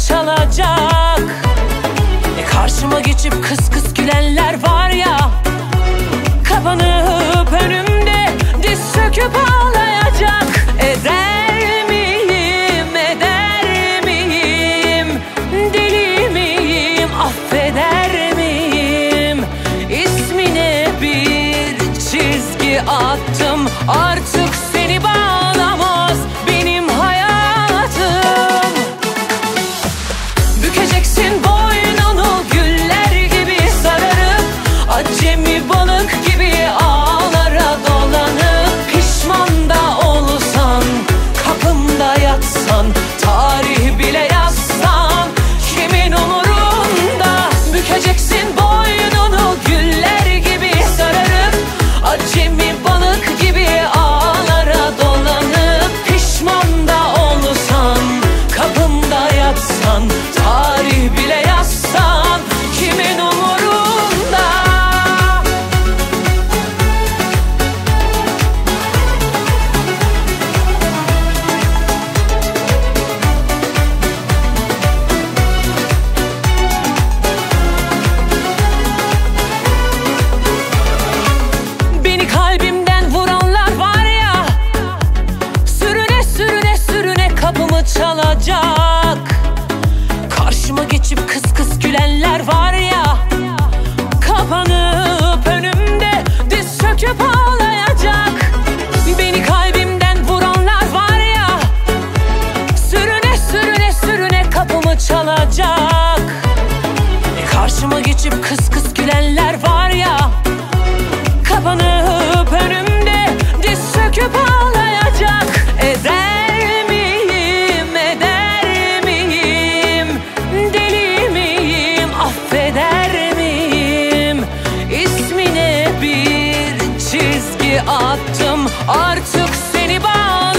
çalacak. Karşıma geçip kıs kıs gülenler var ya, kapanıp önümde diz söküp ağlayacak. Eder miyim, eder miyim, deli miyim, affeder miyim? İsmine bir çizgi attım, artık seni bağlamaz benim hayatım. Bükeceksin boynunu güller gibi sararıp, acemi balık gibi ağlara dolanıp, pişman da olsan, kapımda yatsan, tarih bile yazsan, kimin umurunda? Bükeceksin boynunu güller gibi sararıp, acemi balık gibi ağlara dolanıp, pişman da olsan, kapımda yatsan, tarih bile yazsan, kimin umurunda? Beni kalbimden vuranlar var ya, sürüne sürüne sürüne kapımı çalacak. Karşıma geçip kıs kıs gülenler var ya, kapanıp önümde diz söküp ağlayacak. Beni kalbimden vuranlar var ya, sürüne sürüne sürüne kapımı çalacak. Karşıma geçip kıs kıs gülenler var ya, kapanıp önümde diz söküp ağlayacak. Eder miyim, eder miyim, deli miyim, affeder miyim? İsmine bir çizgi attım, artık seni bağlamaz